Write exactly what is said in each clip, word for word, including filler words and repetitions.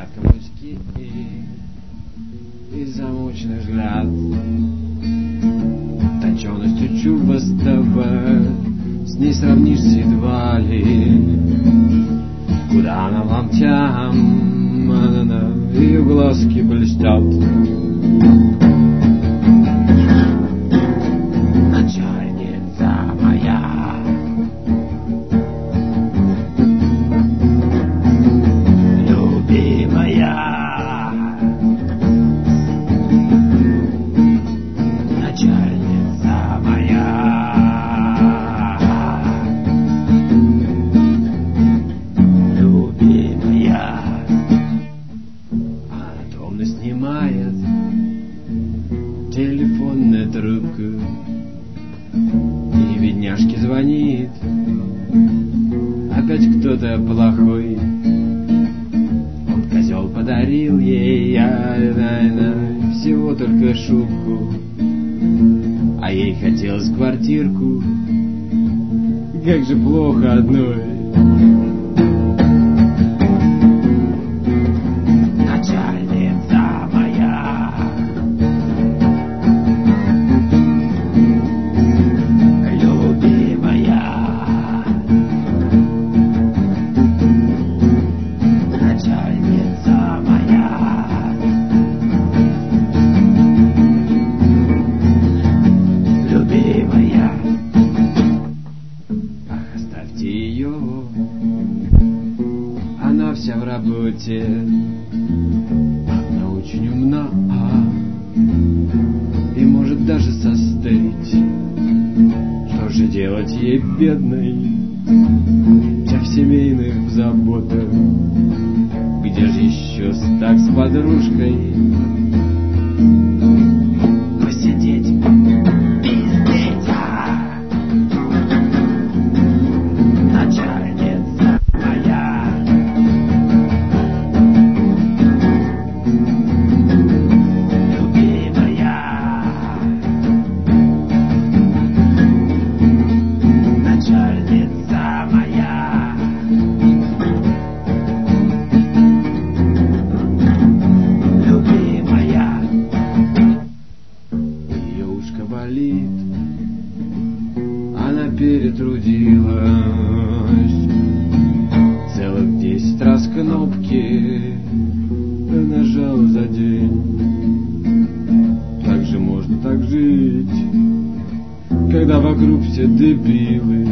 Взгляд каблучки и, и замученный взгляд, точенностью чубастого с ней сравнишься едва ли. Куда она ломтям, а-на-на, ее глазки блестят. Начальница моя, любимая, начальница моя, любимая. Она томно снимает телефонную трубку и бедняжке звонит опять кто-то плохой. Он, козел, подарил ей а, а, а, всего только шубку, а ей хотелось квартирку. Как же плохо одной. Начальница моя, начальница моя, любимая. Ах, оставьте ее, она вся в работе, она очень умна и может даже состарить. Что же делать ей, бедной, вся в семейных заботах? Где же еще так с подружкой посидеть, пиздеть? Начальница моя, любимая, начальница моя, любимая. Ее ушко болит, она перетрудилась, целых десять раз кнопки нажала за день. Как же можно так жить, когда вокруг все дебилы,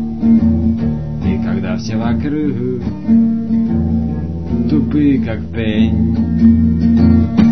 и когда все вокруг тупые как пень?